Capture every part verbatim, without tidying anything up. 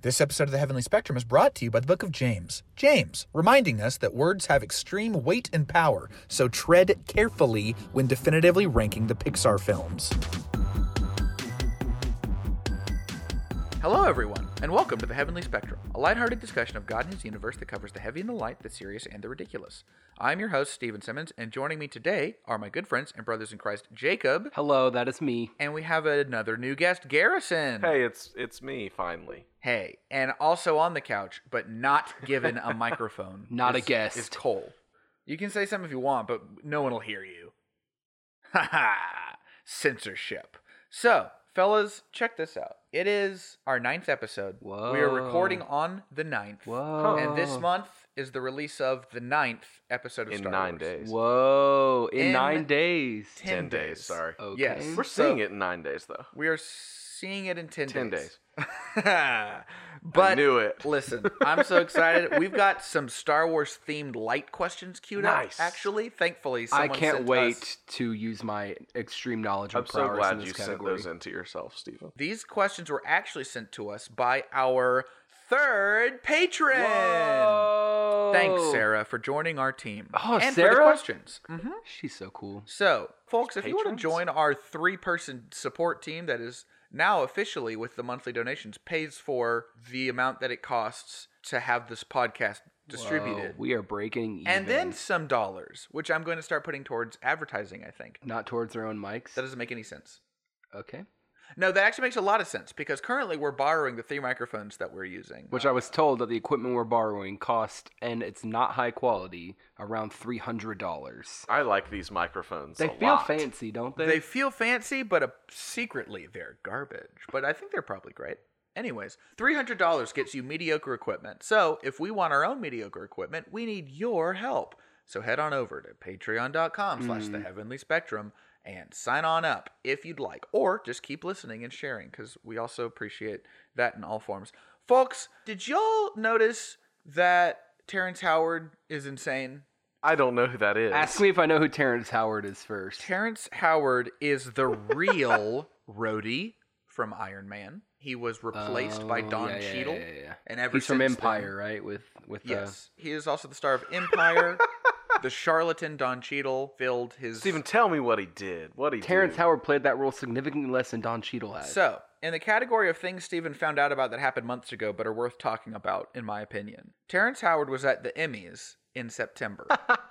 This episode of the Heavenly Spectrum is brought to you by the Book of James. James, reminding us that words have extreme weight and power, so tread carefully when definitively ranking the Pixar films. Hello, everyone, and welcome to the Heavenly Spectrum, a lighthearted discussion of God and His universe that covers the heavy and the light, the serious and the ridiculous. I'm your host, Stephen Simmons, and joining me today are my good friends and brothers in Christ, Jacob. Hello, that is me. And we have another new guest, Garrison. Hey, it's it's me, finally. Hey, and also on the couch, but not given a microphone. Not is, a guest. Is Cole. You can say something if you want, but no one will hear you. Ha ha! Censorship. So, fellas, check this out. It is our ninth episode. Whoa. We are recording on the ninth. Whoa. And this month is the release of the ninth episode of In Star nine Wars. days. Whoa, in, In nine days. ten Ten days, days. sorry. Okay. Yes. We're So- seeing it in nine days, though. We are seeing it in ten, Ten days. days. But I knew it. listen, I'm so excited. We've got some Star Wars themed light questions queued Nice. up. Actually, thankfully, I someone can't sent wait us- to use my extreme knowledge of I'm so prowess in glad this you category. sent those in to yourself, Stephen. These questions were actually sent to us by our third patron. Whoa. Thanks, Sarah, for joining our team. Oh, and for the Sarah? questions. hmm She's so cool. So, folks, if you want to Patrons? join our three-person support team that is now officially, with the monthly donations, pays for the amount that it costs to have this podcast distributed. Whoa, we are breaking even. And then some dollars, which I'm going to start putting towards advertising, I think. Not towards their own mics. That doesn't make any sense. Okay. No, that actually makes a lot of sense, because currently we're borrowing the three microphones that we're using. Which I was told that the equipment we're borrowing cost, and it's not high quality, around three hundred dollars. I like these microphones They a feel lot. fancy, don't they? They feel fancy, but uh, secretly they're garbage. But I think they're probably great. Anyways, three hundred dollars gets you mediocre equipment. So if we want our own mediocre equipment, we need your help. So head on over to patreon.com slash the Heavenly Spectrum and sign on up if you'd like. Or just keep listening and sharing, because we also appreciate that in all forms. Folks, did y'all notice that Terrence Howard is insane? I don't know who that is. Ask me if I know who Terrence Howard is first. Terrence Howard is the real Rhodey from Iron Man. He was replaced by Oh, Don yeah, yeah, Cheadle. yeah, yeah, yeah. And ever He's from since Empire, right? With with Then, yes. He is also the star of Empire. The charlatan Don Cheadle filled his... Stephen, tell me what he did. What he the Terrence did. Howard played that role significantly less than Don Cheadle has. So, in the category of things Steven found out about that happened months ago but are worth talking about, in my opinion, Terrence Howard was at the Emmys in September.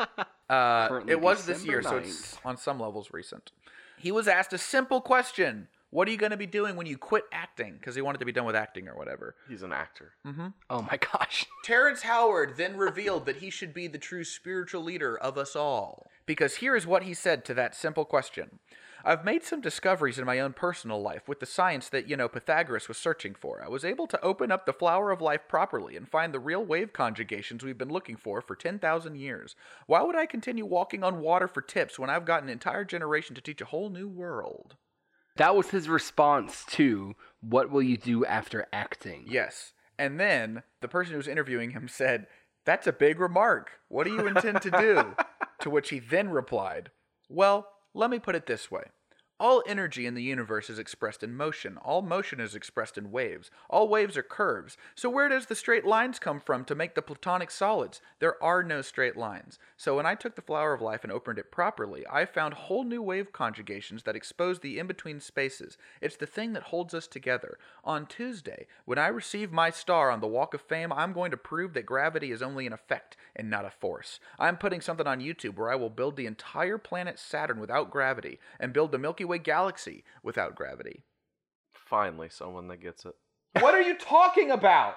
uh, Currently it was this December year, so it's on some levels recent. He was asked a simple question. What are you going to be doing when you quit acting? Because he wanted to be done with acting or whatever. He's an actor. Oh my gosh. Terrence Howard then revealed that he should be the true spiritual leader of us all. Because here is what he said to that simple question. I've made some discoveries in my own personal life with the science that, you know, Pythagoras was searching for. I was able to open up the flower of life properly and find the real wave conjugations we've been looking for for ten thousand years. Why would I continue walking on water for tips when I've got an entire generation to teach a whole new world? That was his response to what will you do after acting? Yes. And then the person who was interviewing him said, that's a big remark. What do you intend to do? To which he then replied, well, let me put it this way. All energy in the universe is expressed in motion. All motion is expressed in waves. All waves are curves. So where does the straight lines come from to make the platonic solids? There are no straight lines. So when I took the flower of life and opened it properly, I found whole new wave conjugations that expose the in-between spaces. It's the thing that holds us together. On Tuesday, when I receive my star on the Walk of Fame, I'm going to prove that gravity is only an effect and not a force. I'm putting something on YouTube where I will build the entire planet Saturn without gravity and build the Milky Way galaxy without gravity. Finally, someone that gets it. What are you talking about?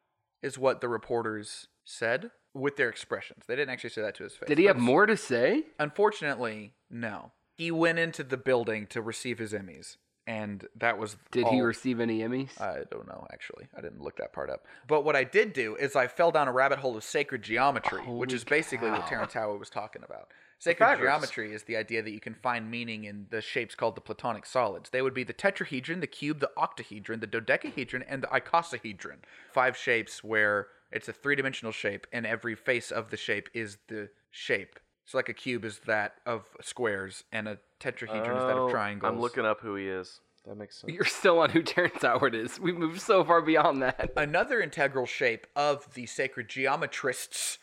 Is what the reporters said with their expressions. They didn't actually say that to his face. Did he have That's- more to say? Unfortunately, no. He went into the building to receive his Emmys, and that was Did he all- receive any Emmys? I don't know, actually. I didn't look that part up. But what I did do is I fell down a rabbit hole of sacred geometry, which Holy is basically what cow. Terrence Howard was talking about. Sacred Pythagoras. geometry is the idea that you can find meaning in the shapes called the platonic solids. They would be the tetrahedron, the cube, the octahedron, the dodecahedron, and the icosahedron. Five shapes where it's a three-dimensional shape, and every face of the shape is the shape. So like a cube is that of squares, and a tetrahedron is that of Oh, triangles. I'm looking up who he is. That makes sense. You're still on who Terrence Howard is. We moved so far beyond that. Another integral shape of the sacred geometrists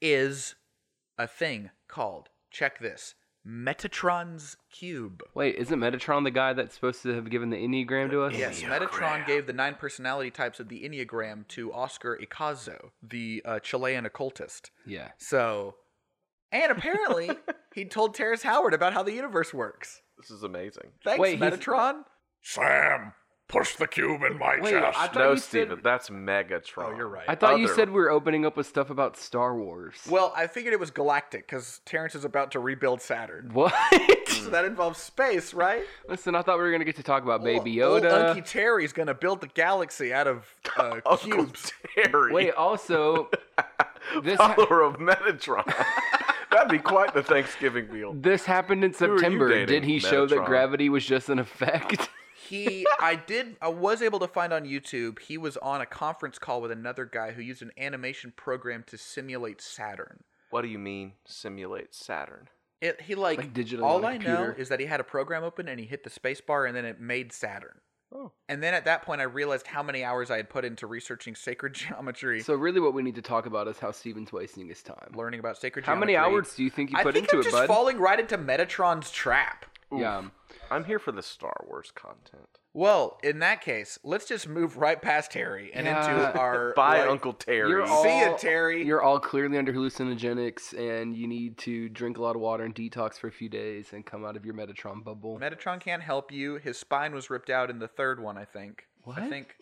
is a thing called, check this, Metatron's cube. Wait, isn't Metatron the guy that's supposed to have given the Enneagram to us? Yes, Metatron gave the nine personality types of the Enneagram to Oscar Icazo, the uh, Chilean occultist. Yeah. So, and apparently he told Terrence Howard about how the universe works. This is amazing. Thanks, Wait, he's- Metatron. Sam, push the cube in my Wait, chest. I thought No, you said- Steven, that's Megatron. Oh, you're right. I thought you Other- said we were opening up with stuff about Star Wars. Well, I figured it was galactic because Terrence is about to rebuild Saturn. What? So that involves space, right? Listen, I thought we were going to get to talk about Baby Old- Yoda. Old Unky Terry's gonna build the galaxy out of uh, Uncle cubes. Terry. Wait, also, this ha- follower of Metatron. That'd be quite the Thanksgiving meal. this happened in you September. dating, Did he show that Metatron? gravity was just an effect? He, I did, I was able to find on YouTube. He was on a conference call with another guy who used an animation program to simulate Saturn. What do you mean simulate Saturn? It, he like, Like digitally all on a I know computer? is that he had a program open and he hit the space bar and then it made Saturn. Oh. And then at that point, I realized how many hours I had put into researching sacred geometry, So really what we need to talk about is how Steven's wasting his time. learning about sacred How geometry. many hours do you think you I put think into I'm it, just bud? falling right into Metatron's trap. Yeah. I'm here for the Star Wars content. Well, in that case, let's just move right past Harry and Yeah. into our Bye, like, Uncle Terry. You're all, See ya, Terry. You're all clearly under hallucinogenics, and you need to drink a lot of water and detox for a few days and come out of your Metatron bubble. Metatron can't help you. His spine was ripped out in the third one, I think. What? I think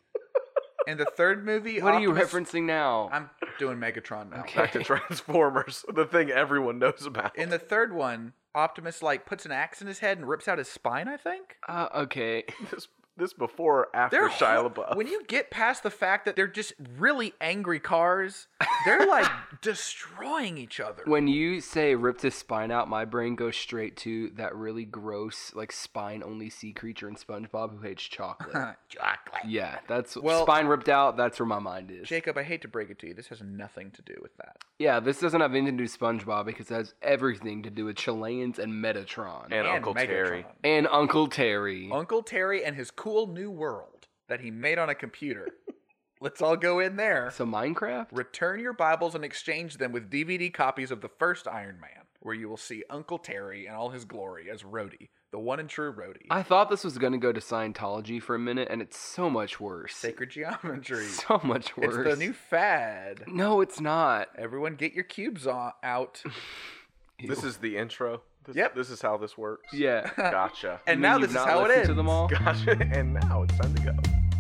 in the third movie. What are you Optimus- referencing now? I'm doing Megatron now. Okay. Back to Transformers, the thing everyone knows about. In the third one, Optimus like puts an axe in his head and rips out his spine, I think. Uh, okay. this, this before or after They're Shia hor- LaBeouf. When you get past the fact that they're just really angry cars, they're like destroying each other. When you say ripped his spine out, my brain goes straight to that really gross, like spine-only sea creature in SpongeBob who hates chocolate. Chocolate. Yeah, that's Well- spine ripped out. That's where my mind is. Jacob, I hate to break it to you. This has nothing to do with that. Yeah, this doesn't have anything to do with SpongeBob because it has everything to do with Chileans and Metatron and, Uncle Megatron. Terry. and Uncle Terry. Uncle Terry and his cool new world that he made on a computer. Let's all go in there. So Minecraft? Return your Bibles and exchange them with D V D copies of the first Iron Man, where you will see Uncle Terry in all his glory as Rhodey, the one and true Rhodey. I thought this was gonna go to Scientology for a minute, and it's so much worse. Sacred geometry. So much worse. It's the new fad. No, it's not. Everyone get your cubes on, out. This is the intro. This, Yep. This is how this works. Yeah. Gotcha. And You now mean this you've is not how it listened ends. to them all? Gotcha. And now it's time to go.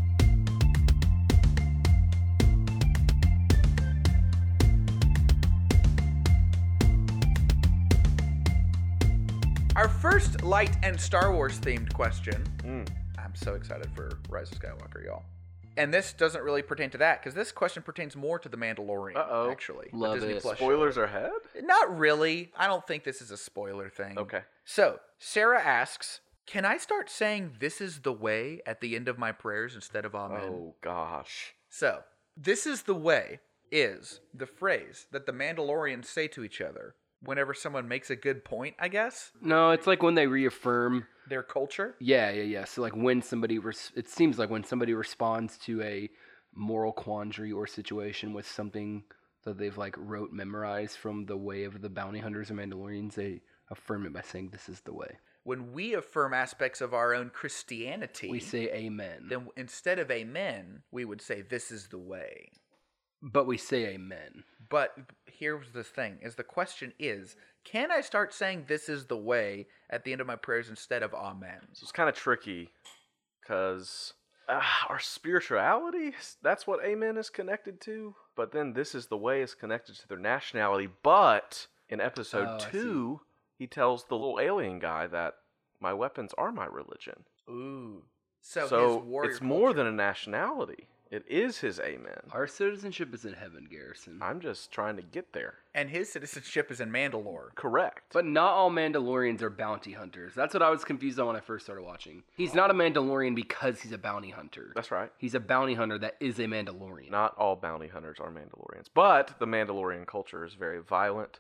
Our first light and Star Wars themed question. Mm. I'm so excited for Rise of Skywalker, y'all. And this doesn't really pertain to that, because this question pertains more to The Mandalorian, Uh-oh. actually. the Love Disney it. Plus show. Spoilers ahead? Not really. I don't think this is a spoiler thing. Okay. So, Sarah asks, can I start saying this is the way at the end of my prayers instead of amen? Oh, gosh. So, this is the way is the phrase that the Mandalorians say to each other whenever someone makes a good point, I guess. No, it's like when they reaffirm. Their culture. Yeah, yeah, yeah. So like when somebody, res- it seems like when somebody responds to a moral quandary or situation with something that they've like wrote, memorized from the way of the bounty hunters or Mandalorians, they affirm it by saying, "This is the way." When we affirm aspects of our own Christianity, We say Amen, then instead of amen, we would say this is the way. but we say Amen. But here's the thing: is the question is, can I start saying this is the way at the end of my prayers instead of amen? So it's kind of tricky because uh, our spirituality, that's what amen is connected to. But then this is the way is connected to their nationality. But in episode Oh, I see. two, he tells the little alien guy that my weapons are my religion. Ooh. So, So, his warrior it's more culture- than a nationality. It is his amen. Our citizenship is in heaven, Garrison. I'm just trying to get there. and his citizenship is in Mandalore. Correct. But not all Mandalorians are bounty hunters. That's what I was confused on when I first started watching. He's not a Mandalorian because he's a bounty hunter. That's right. He's a bounty hunter that is a Mandalorian. Not all bounty hunters are Mandalorians, but the Mandalorian culture is very violent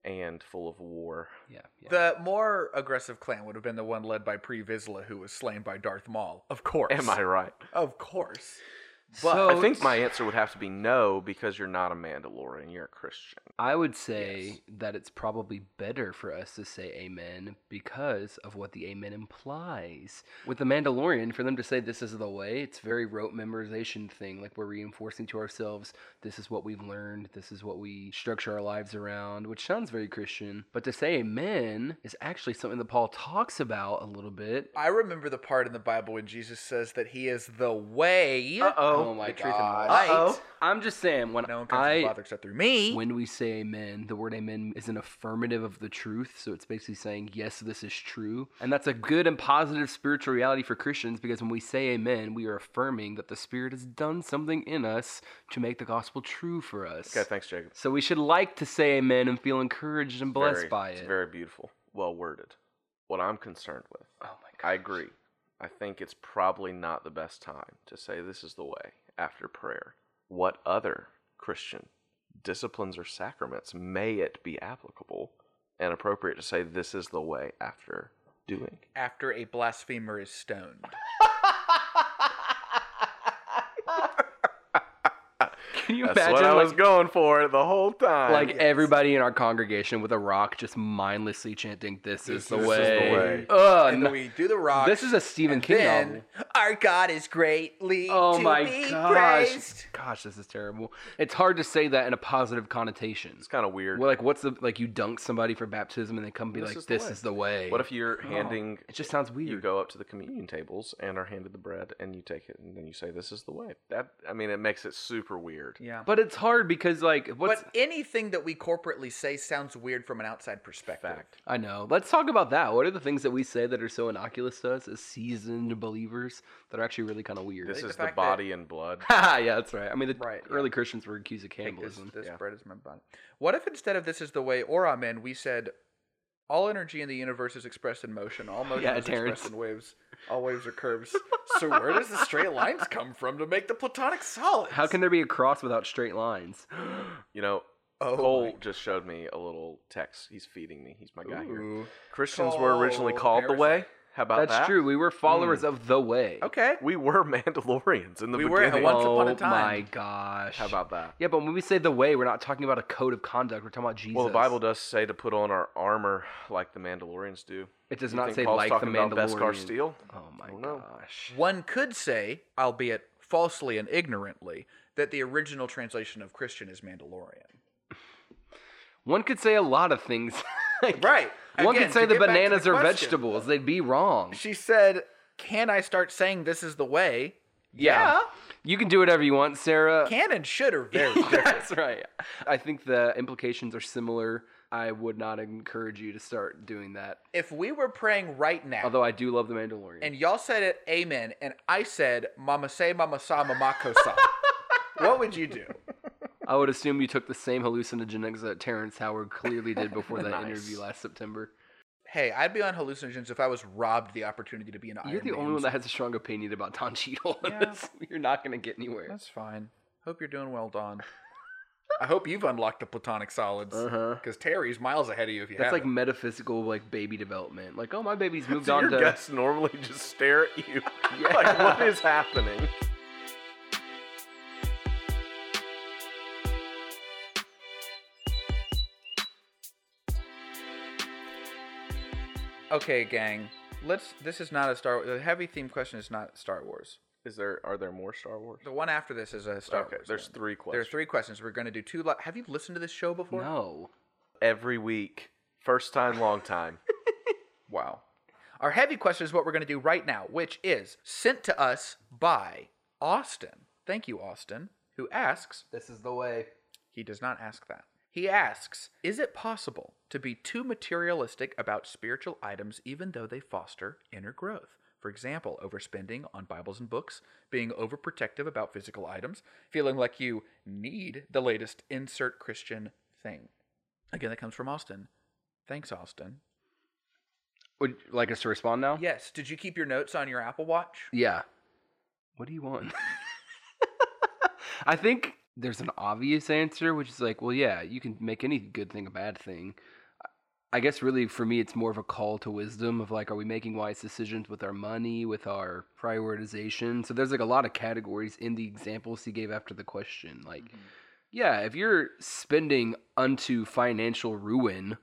and full of war. Yeah, yeah. The more aggressive clan would have been the one led by Pre Vizsla, who was slain by Darth Maul. Of course. Am I right? Of course. So I think my answer would have to be no, because you're not a Mandalorian, you're a Christian. I would say Yes. that it's probably better for us to say amen because of what the amen implies. With the Mandalorian, for them to say this is the way, it's very rote memorization thing. Like we're reinforcing to ourselves, this is what we've learned, this is what we structure our lives around, which sounds very Christian. But to say amen is actually something that Paul talks about a little bit. I remember the part in the Bible when Jesus says that he is the way, Oh my the truth, and gosh. the light. Uh-oh. I'm just saying, when No one comes to the I Father except through me. when we say amen, the word amen is an affirmative of the truth. So it's basically saying, yes, this is true. And that's a good and positive spiritual reality for Christians, because when we say amen, we are affirming that the Spirit has done something in us to make the gospel true for us. Okay, thanks, Jacob. So we should like to say amen and feel encouraged and blessed Very- by it's it. very beautiful. Well worded. What I'm concerned with, Oh my god. I agree. I think it's probably not the best time to say this is the way after prayer. What other Christian disciplines or sacraments may it be applicable and appropriate to say this is the way after doing? After a blasphemer is stoned. Can you That's imagine what I like, was going for the whole time. like Yes. everybody in our congregation with a rock just mindlessly chanting, "This is the This is way." the way. Ugh, And no- then we do the rock. this is a Stephen and King then, novel. our God is greatly Oh to my be gosh. praised. Gosh, this is terrible. It's hard to say that in a positive connotation. it's kind of weird. Well, like, what's the like? You dunk somebody for baptism, and they come be This like, is the "This way." is the way." What if you're handing... It just sounds You weird. go up to the communion tables and are handed the bread, and you take it, and then you say, "This is the way." That I mean, it makes it super weird. Yeah. But it's hard because, like, what's But anything that we corporately say sounds weird from an outside perspective. Fact. I know. Let's talk about that. What are the things that we say that are so innocuous to us as seasoned believers that are actually really kind of weird? This think is the the fact that- body and blood. yeah, that's right. I mean, the Right, yeah. early Christians were accused of Take this, cannibalism. this Yeah. bread is my body. What if instead of this is the way or amen, we said all energy in the universe is expressed in motion. All motion Yeah, is Terrence. expressed in waves. All waves are curves. So where does the straight lines come from to make the platonic solids? How can there be a cross without straight lines? You know, Oh Cole my- just showed me a little text. He's feeding me. He's my guy here. Ooh. Christians were originally Cole, called the way. parasite. How about That's that? true. We were followers of the way. Okay. We were Mandalorians in the We were at beginning. once oh upon a time. my gosh. How about that? Yeah, but when we say the way, we're not talking about a code of conduct. We're talking about Jesus. Well, the Bible does say to put on our armor like the Mandalorians do. It does You not think say Paul's like the talking about Beskar Mandalorian. Steel? Oh my don't know. gosh. One could say, albeit falsely and ignorantly, that the original translation of Christian is Mandalorian. One could say a lot of things. Like, Right. One Again, could say to the get back to bananas the are question. vegetables. They'd be wrong. She said, "Can I start saying this is the way?" Yeah. You can do whatever you want, Sarah. Can and should are very different. That's right. I think the implications are similar. I would not encourage you to start doing that. If we were praying right now, Although I do love the Mandalorian. and y'all said it, amen, and I said, "Mama say, Mama sa, Mama kosa," what would you do? I would assume you took the same hallucinogens that Terrence Howard clearly did before that Nice. interview last September. Hey, I'd be on hallucinogens if I was robbed the opportunity to be an Iron You're the Man. only one that has a strong opinion about Don Cheadle. Yeah. You're not going to get anywhere. That's fine. Hope you're doing well, Don. I hope you've unlocked the platonic solids. Uh-huh. Because Terry's miles ahead of you if you That's like haven't. metaphysical, like baby development. Like, oh, my baby's moved So on your to. guests normally just stare at you. Yeah. Like, what is happening? Okay, gang. Let's. This is not a Star. The heavy theme question is not Star Wars. Is there? Are there more Star Wars? The one after this is a Star Okay, Wars. there's one. three There are questions. three questions. We're going to do two. Li- Have you listened to this show before? No. Every week. First time, long time. Wow. Our heavy question is what we're going to do right now, which is sent to us by Austin. Thank you, Austin, who asks. This is the way. He does not ask that. He asks, is it possible to be too materialistic about spiritual items even though they foster inner growth? For example, overspending on Bibles and books, being overprotective about physical items, feeling like you need the latest insert Christian thing. Again, that comes from Austin. Thanks, Austin. Would you like us to respond now? Yes, did you keep your notes on your Apple Watch? Yeah. What do you want? I think there's an obvious answer, which is like, well, yeah, you can make any good thing a bad thing. I guess really for me, it's more of a call to wisdom of like, are we making wise decisions with our money, with our prioritization? So there's like a lot of categories in the examples he gave after the question. Like, mm-hmm. yeah, if you're spending unto financial ruin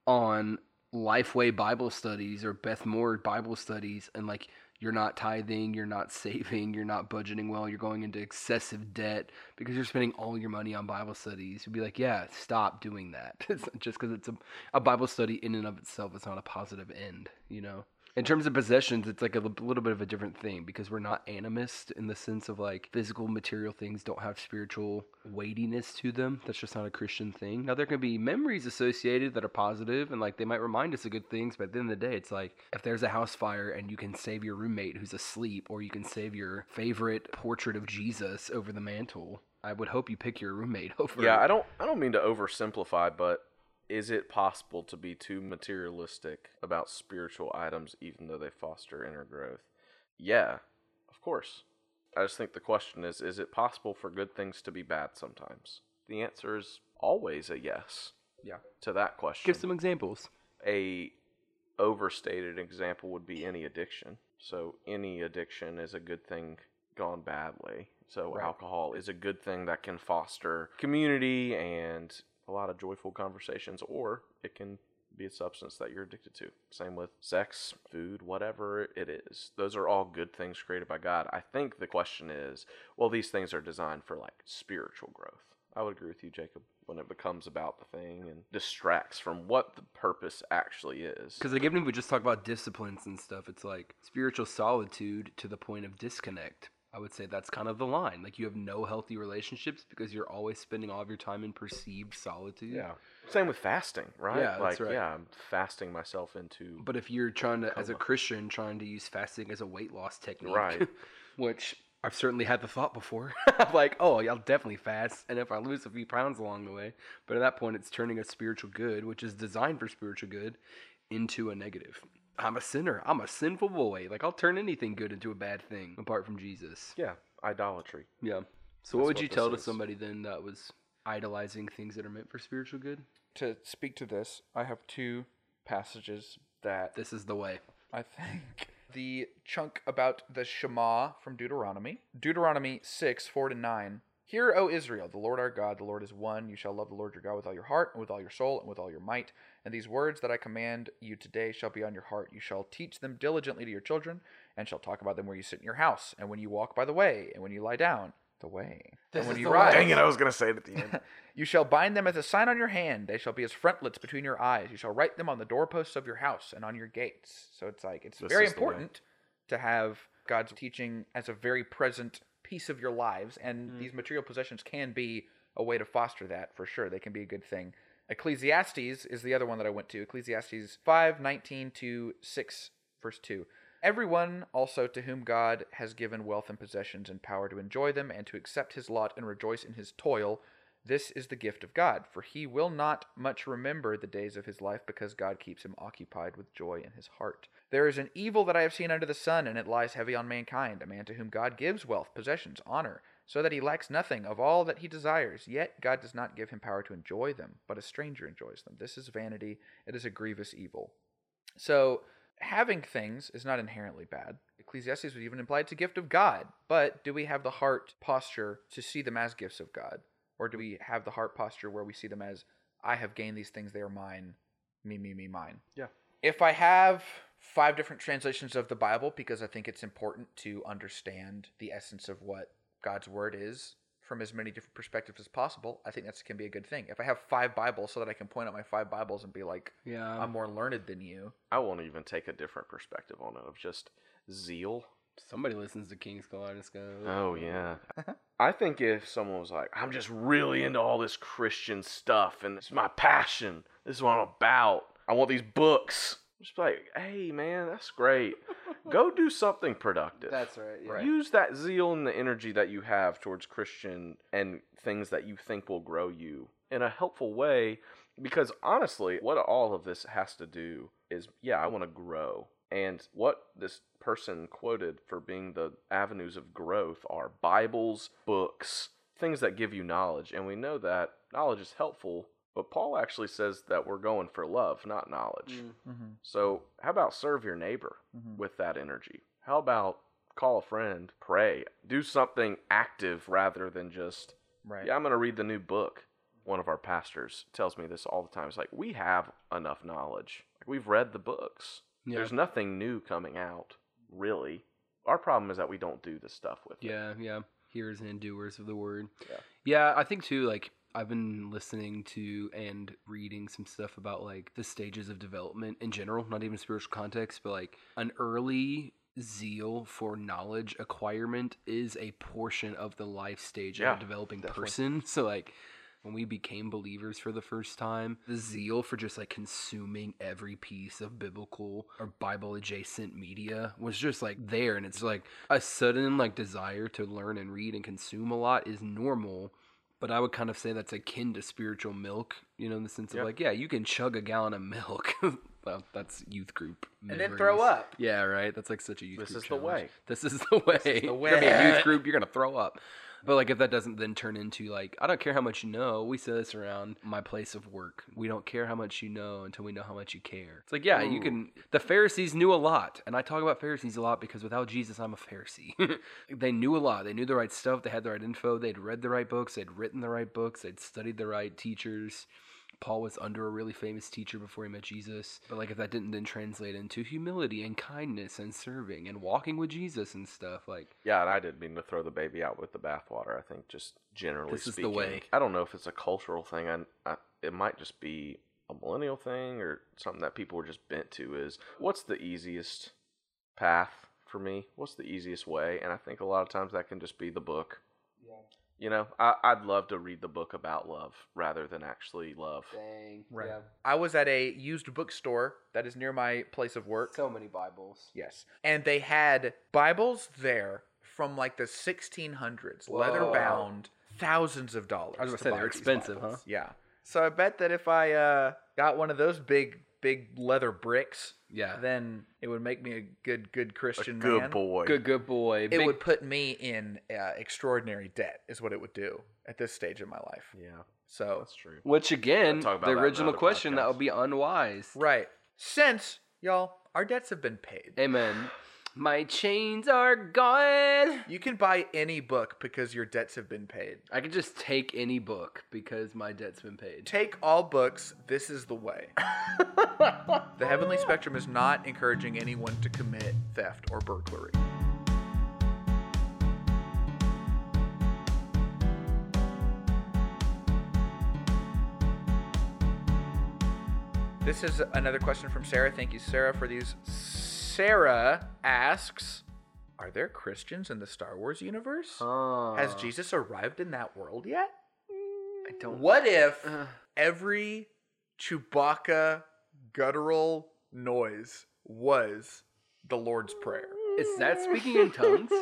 on Lifeway Bible studies or Beth Moore Bible studies, and like you're not tithing, you're not saving, you're not budgeting well, you're going into excessive debt because you're spending all your money on Bible studies, you'd be like, yeah, stop doing that. It's just because it's a, a Bible study in and of itself, it's not a positive end, you know? In terms of possessions, it's like a l- little bit of a different thing because we're not animist in the sense of like physical material things don't have spiritual weightiness to them. That's just not a Christian thing. Now, there can be memories associated that are positive and like they might remind us of good things, but at the end of the day, it's like if there's a house fire and you can save your roommate who's asleep or you can save your favorite portrait of Jesus over the mantle, I would hope you pick your roommate over. Yeah, I don't I don't mean to oversimplify, but is it possible to be too materialistic about spiritual items even though they foster inner growth? Yeah, of course. I just think the question is, is it possible for good things to be bad sometimes? The answer is always a yes. Yeah. To that question. Give some examples. A overstated example would be any addiction. So any addiction is a good thing gone badly. So Right. alcohol is a good thing that can foster community and a lot of joyful conversations, or it can be a substance that you're addicted to. Same with sex, food, whatever it is. Those are all good things created by God. I think the question is, well, these things are designed for like spiritual growth. I would agree with you, Jacob, when it becomes about the thing and distracts from what the purpose actually is. Because like even if we just talk about disciplines and stuff, it's like spiritual solitude to the point of disconnect. I would say that's kind of the line. Like you have no healthy relationships because you're always spending all of your time in perceived solitude. Yeah. Same with fasting, right? Yeah, that's like, right. yeah, I'm fasting myself into. But if you're trying to, as a Coma. Christian, trying to use fasting as a weight loss technique, Right. which I've certainly had the thought before, like, oh, I'll definitely fast, and if I lose a few pounds along the way, but at that point, it's turning a spiritual good, which is designed for spiritual good, into a negative. I'm a sinner. I'm a sinful boy. Like, I'll turn anything good into a bad thing apart from Jesus. Yeah, idolatry. Yeah. So That's what would what you this tell to is. somebody then that was idolizing things that are meant for spiritual good? To speak to this, I have two passages that This is the way. I think the chunk about the Shema from Deuteronomy. Deuteronomy six, four to nine. Hear, O Israel, the Lord our God, the Lord is one. You shall love the Lord your God with all your heart, and with all your soul, and with all your might. And these words that I command you today shall be on your heart. You shall teach them diligently to your children, and shall talk about them where you sit in your house, and when you walk by the way, and when you lie down, the way. This and when is you the rise. way. Dang it, I was going to say it at the end. You shall bind them as a sign on your hand. They shall be as frontlets between your eyes. You shall write them on the doorposts of your house and on your gates. So it's like, it's This very is the way. important to have God's teaching as a very present piece of your lives. And Mm. these material possessions can be a way to foster that for sure. They can be a good thing. Ecclesiastes is the other one that I went to. Ecclesiastes five, nineteen to six, verse two. Everyone also to whom God has given wealth and possessions and power to enjoy them and to accept his lot and rejoice in his toil, this is the gift of God, for he will not much remember the days of his life because God keeps him occupied with joy in his heart. There is an evil that I have seen under the sun, and it lies heavy on mankind, a man to whom God gives wealth, possessions, honor, so that he lacks nothing of all that he desires. Yet God does not give him power to enjoy them, but a stranger enjoys them. This is vanity. It is a grievous evil. So having things is not inherently bad. Ecclesiastes would even imply it's a gift of God. But do we have the heart posture to see them as gifts of God? Or do we have the heart posture where we see them as, I have gained these things, they are mine, me, me, me, mine? Yeah. If I have five different translations of the Bible, because I think it's important to understand the essence of what God's word is from as many different perspectives as possible, I think that can be a good thing. If I have five Bibles so that I can point out my five Bibles and be like, Yeah. I'm more learned than you. I won't even take a different perspective on it of just zeal. Somebody listens to King's Kaleidoscope. Oh, yeah. I think if someone was like, I'm just really into all this Christian stuff and it's my passion, this is what I'm about, I want these books. Just be like, hey, man, that's great. Go do something productive. That's right. Yeah. Right. Use that zeal and the energy that you have towards Christian and things that you think will grow you in a helpful way. Because honestly, what all of this has to do is, yeah, I want to grow. And what this person quoted for being the avenues of growth are Bibles, books, things that give you knowledge, and we know that knowledge is helpful, but Paul actually says that we're going for love, not knowledge. Mm-hmm. So how about serve your neighbor Mhm. with that energy? How about call a friend, pray, do something active rather than just, Right. yeah, I'm going to read the new book. One of our pastors tells me this all the time. It's like, we have enough knowledge. Like, we've read the books. Yeah. There's nothing new coming out, really. Our problem is that we don't do the stuff with it. Yeah, yeah. Hearers and doers of the word. Yeah. Yeah, I think too, like, I've been listening to and reading some stuff about, like, the stages of development in general, not even spiritual context, but, like, an early zeal for knowledge acquirement is a portion of the life stage Yeah, of a developing definitely. person. So, like, when we became believers for the first time, the zeal for just like consuming every piece of biblical or Bible adjacent media was just like there. And it's like a sudden like desire to learn and read and consume a lot is normal. But I would kind of say that's akin to spiritual milk, you know, in the sense of Yeah. like, yeah, you can chug a gallon of milk. Well, that's youth group. And then throw memories. up. Yeah, right. That's like such a youth This group is the challenge. way. This is the way. the You're gonna be a way. youth group. You're gonna throw up. But like, if that doesn't then turn into like, I don't care how much you know. We say this around my place of work. We don't care how much you know until we know how much you care. It's like, yeah, you Ooh. can. The Pharisees knew a lot, and I talk about Pharisees a lot because without Jesus, I'm a Pharisee. They knew a lot. They knew the right stuff. They had the right info. They'd read the right books. They'd written the right books. They'd studied the right teachers. Paul was under a really famous teacher before he met Jesus. But like if that didn't then translate into humility and kindness and serving and walking with Jesus and stuff, like Yeah, and I didn't mean to throw the baby out with the bathwater. I think just generally This is the speaking, way. I don't know if it's a cultural thing. I, I, it might just be a millennial thing or something that people were just bent to is, what's the easiest path for me? What's the easiest way? And I think a lot of times that can just be the book. Yeah. You know, I, I'd love to read the book about love rather than actually love. dang. Right. Yeah. I was at a used bookstore that is near my place of work. So many Bibles. Yes. And they had Bibles there from like the sixteen hundreds, leather Whoa. bound, thousands of dollars. I was gonna to say buy they're these expensive, Bibles. huh? Yeah. So I bet that if I uh, got one of those big, big leather bricks, Yeah. then it would make me a good, good A Christian good man. boy. Good, good boy. It Big- would put me in uh, extraordinary debt, is what it would do at this stage of my life. Yeah, So, that's true. Which again, We'll talk about the that in original another question, that podcast. would be unwise. right. Since, y'all, our debts have been paid. Amen. My chains are gone. You can buy any book because your debts have been paid. I could just take any book because my debt's been paid. Take all books. This is the way. The Heavenly Spectrum is not encouraging anyone to commit theft or burglary. This is another question from Sarah. Thank you, Sarah, for these. Sarah asks, are there Christians in the Star Wars universe? Uh, Has Jesus arrived in that world yet? I don't. What if Uh, every Chewbacca guttural noise was the Lord's Prayer? is that speaking in tongues?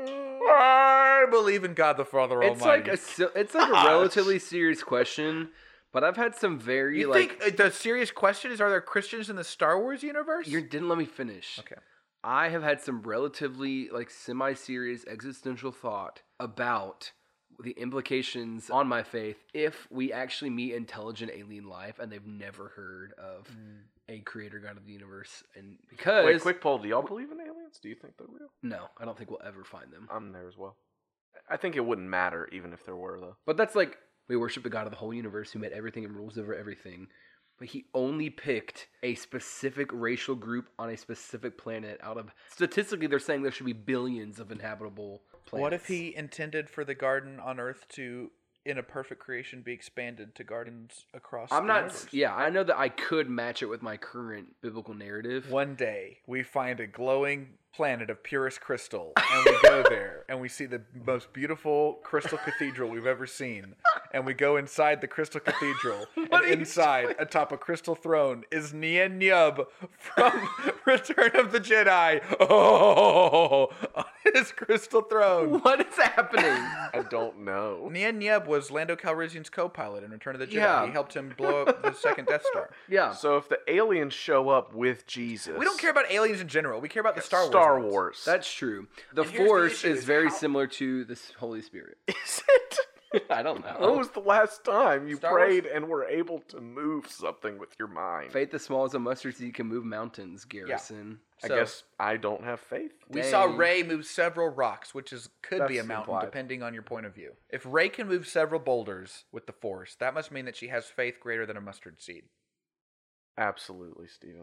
I believe in God the Father It's Almighty. like a si- it's like a relatively serious question, but I've had some very you like. think uh, the serious question is, are there Christians in the Star Wars universe? You didn't let me finish. Okay. I have had some relatively like semi-serious existential thought about the implications on my faith if we actually meet intelligent alien life and they've never heard of Mm. a creator god of the universe. And because Wait, quick poll. Do y'all believe in aliens? Do you think they're real? no, I don't think we'll ever find them. I'm there as well. I think it wouldn't matter even if there were, though. But that's like we worship the God of the whole universe who made everything and rules over everything. But he only picked a specific racial group on a specific planet out of statistically they're saying there should be billions of inhabitable planets. What if he intended for the garden on Earth to, in a perfect creation, be expanded to gardens across I'm the not universe? yeah, I know that I could match it with my current biblical narrative. One day, we find a glowing planet of purest crystal, and we go there, and we see the most beautiful crystal cathedral we've ever seen. And we go inside the crystal cathedral, and inside, atop a crystal throne, is Nien Nunb from Return of the Jedi. Oh, on his crystal throne. What is happening? I don't know. Nien Nunb was Lando Calrissian's co-pilot in Return of the Jedi. Yeah. He helped him blow up the second Death Star. Yeah. So if the aliens show up with Jesus, We don't care about aliens in general. We care about the Star Wars. Star ones. Wars. That's true. The And here's the Force issue is is very how- similar to the Holy Spirit. is it. I don't know. When was the last time you Star Wars? prayed and were able to move something with your mind? Faith as small as a mustard seed can move mountains, Garrison. I So- guess I don't have faith. We saw Dang. Ray move several rocks, which is could be a That's mountain implied. depending on your point of view. If Ray can move several boulders with the Force, that must mean that she has faith greater than a mustard seed. Absolutely, Steven.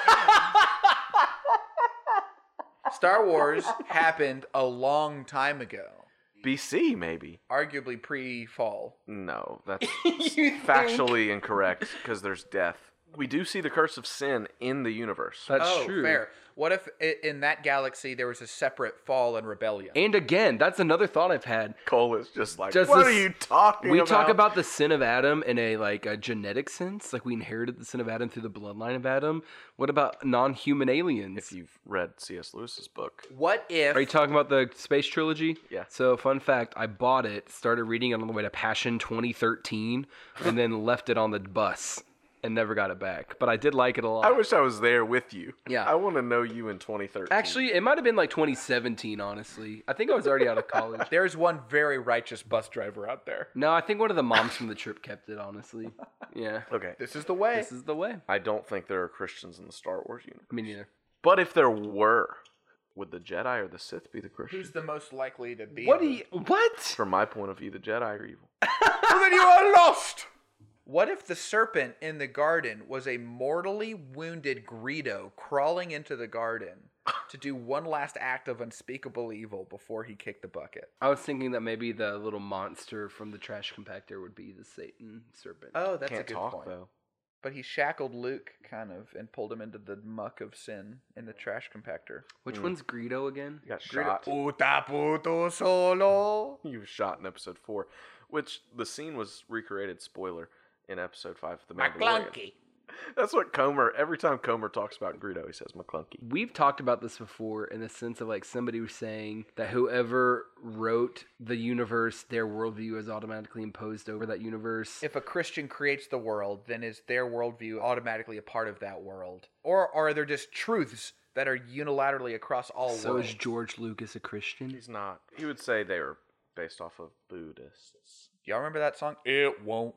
Star Wars happened a long time ago, B C, maybe. arguably pre-fall. No, that's You factually incorrect because there's death. We do see the curse of sin in the universe. That's oh, true. fair. What if i- in that galaxy there was a separate fall and rebellion? And again, that's another thought I've had. Cole is just like, Just what this- are you talking We about? talk about the sin of Adam in a like a genetic sense, like we inherited the sin of Adam through the bloodline of Adam. What about non-human aliens? If you've read C S Lewis's book. What if... Are you talking about the space trilogy? Yeah. So, fun fact, I bought it, started reading it on the way to Passion twenty thirteen, and then left it on the bus and never got it back. But I did like it a lot. I wish I was there with you. Yeah. I want to know you in twenty thirteen. Actually, it might have been like twenty seventeen, honestly. I think I was already out of college. There's one very righteous bus driver out there. No, I think one of the moms from the trip kept it, honestly. Yeah. Okay. This is the way. This is the way. I don't think there are Christians in the Star Wars universe. Me neither. But if there were, would the Jedi or the Sith be the Christians? Who's the most likely to be... What do the- you. What? From my point of view, the Jedi are evil. Well, then you are lost! What if the serpent in the garden was a mortally wounded Greedo crawling into the garden to do one last act of unspeakable evil before he kicked the bucket? I was thinking that maybe the little monster from the trash compactor would be the Satan serpent. Oh, that's Can't a good talk, point. though. But he shackled Luke, kind of, and pulled him into the muck of sin in the trash compactor. Which one's Greedo again? You got Greedo- shot. Puta puto solo. He was shot in episode four, which the scene was recreated, spoiler, in episode five of The Mandalorian. McClunky. That's what Comer, every time Comer talks about Greedo, he says McClunky. We've talked about this before in the sense of like somebody was saying that whoever wrote the universe, their worldview is automatically imposed over that universe. If a Christian creates the world, then is their worldview automatically a part of that world? Or are there just truths that are unilaterally across all so worlds? is George Lucas a Christian? He's not. He would say they were based off of Buddhists. Y'all remember that song? It won't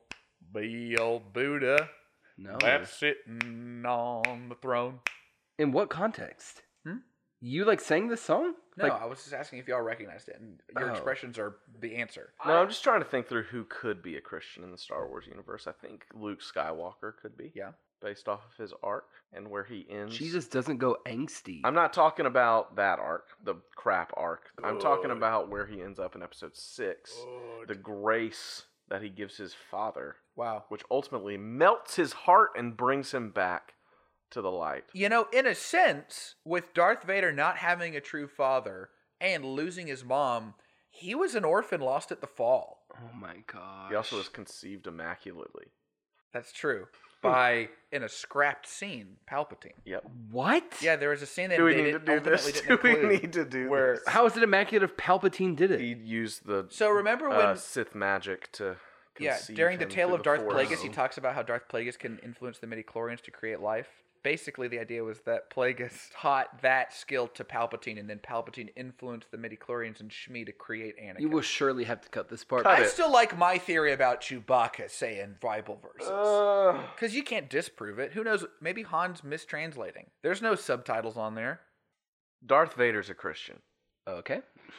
be old Buddha No. that's sitting on the throne. In what context? Hmm? You like sang this song? No, Like, I was just asking if y'all recognized it, and your Oh. expressions are the answer. No, I'm just trying to think through who could be a Christian in the Star Wars universe. I think Luke Skywalker could be. Yeah. Based off of his arc and where he ends. Jesus doesn't go angsty. I'm not talking about that arc, the crap arc. I'm talking Good. about where he ends up in episode six. The grace that he gives his father, Wow. which ultimately melts his heart and brings him back to the light. You know, in a sense, with Darth Vader not having a true father and losing his mom, he was an orphan lost at the fall. Oh my god. He also was conceived immaculately. That's true. By, in a scrapped scene, Palpatine. Yep. What? Yeah, there was a scene that Do we they need to didn't- do ultimately this? didn't Do we include, need to do where- this? How is it immaculate if Palpatine did it? He used the So remember when... uh, Sith magic to Yeah, conceive during the him Tale through of the Darth Force. Plagueis, he talks about how Darth Plagueis can influence the midichlorians to create life. Basically, the idea was that Plagueis taught that skill to Palpatine, and then Palpatine influenced the midichlorians and Shmi to create Anakin. You will surely have to cut this part. Cut I it. still like my theory about Chewbacca saying Bible verses. Uh, Because you can't disprove it. Who knows? Maybe Han's mistranslating. There's no subtitles on there. Darth Vader's a Christian. Okay.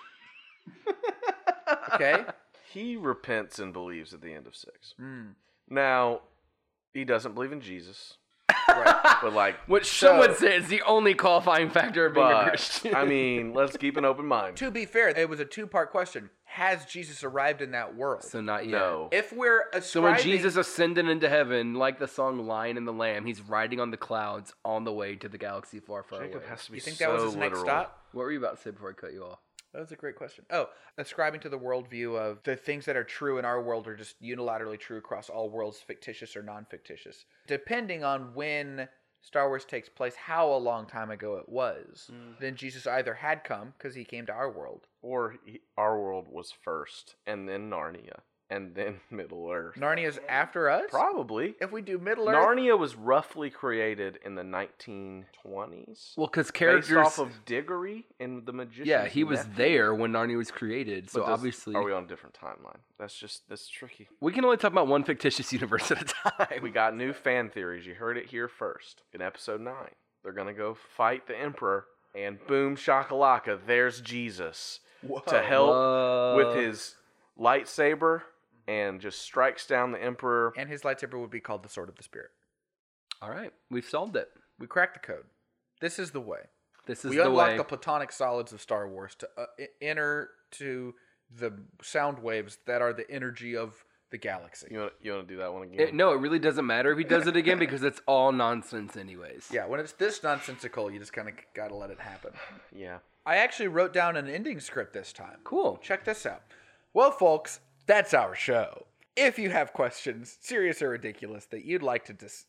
Okay? He repents and believes at the end of six. Mm. Now, he doesn't believe in Jesus, Right. but like, Which so- some would say is the only qualifying factor of being a But Christian. I mean, let's keep an open mind. To be fair, it was a two-part question. Has Jesus arrived in that world? so not yet. No, If we're ascribing... So when Jesus ascended into heaven, like the song "Lion and the Lamb," he's riding on the clouds on the way to the galaxy far, far Jacob away. has to be You think so that was his next literal. stop? What were you about to say before I cut you off? That was a great question. Oh, ascribing to the worldview of the things that are true in our world are just unilaterally true across all worlds, fictitious or non-fictitious. Depending on when Star Wars takes place, how a long time ago it was, then Jesus either had come, because he came to our world. Or he, our world was first, and then Narnia, and then Middle Earth. Narnia's after us? Probably. If we do Middle Earth. Narnia was roughly created in the nineteen twenties. Well, because Based characters. off of Diggory in The Magician's yeah, he was Nephew. there when Narnia was created, so But does- obviously Are we on a different timeline? That's just, that's tricky. we can only talk about one fictitious universe at a time. We got new fan theories. You heard it here first. In episode nine, they're going to go fight the Emperor, and boom, shakalaka, there's Jesus to help Whoa. with his lightsaber and just strikes down the Emperor. And his lightsaber would be called the Sword of the Spirit. All right, we've solved it. We cracked the code. This is the way. This is we the unlock way. the platonic solids of Star Wars to uh, i- enter to the sound waves that are the energy of the galaxy. You want, you want to do that one again? It- no, it really doesn't matter if he does it again because it's all nonsense, anyways. Yeah, when it's this nonsensical, you just kind of got to let it happen. Yeah. I actually wrote down an ending script this time. Cool. Check this out. Well, folks, that's our show. If you have questions, serious or ridiculous, that you'd like to dis...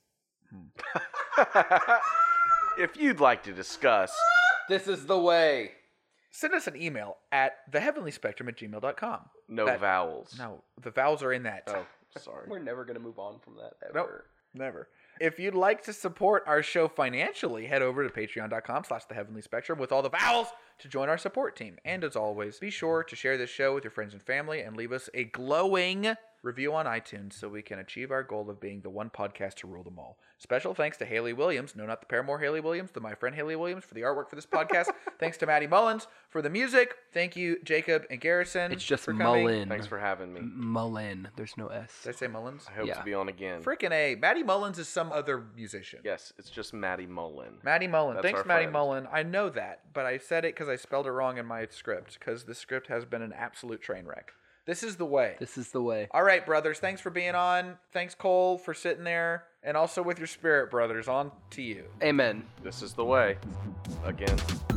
If you'd like to discuss, This is the way. send us an email at theheavenlyspectrum at gmail dot com. no That- vowels. No, the vowels are in that. Oh, sorry. We're never going to move on from that ever. Nope, never. If you'd like to support our show financially, head over to patreon.com slash the heavenly spectrum with all the vowels to join our support team. And as always, be sure to share this show with your friends and family and leave us a glowing review on iTunes so we can achieve our goal of being the one podcast to rule them all. Special thanks to Haley Williams, no, not the Paramore Haley Williams, the my friend Haley Williams for the artwork for this podcast. Thanks to Maddie Mullins for the music. Thank you, Jacob and Garrison. It's just for coming. Mullen. Thanks for having me. Mullen. There's no S. Did I say Mullins? I hope Yeah. to be on again. Freaking A. Maddie Mullins is some other musician. Yes, it's just Maddie Mullen. Maddie Mullen. That's Thanks, our Maddie friend. Mullen. I know that, but I said it because I spelled it wrong in my script, because the script has been an absolute train wreck. This is the way. This is the way. All right, brothers. Thanks for being on. Thanks, Cole, for sitting there. And also with your spirit, brothers. On to you. Amen. This is the way. Again.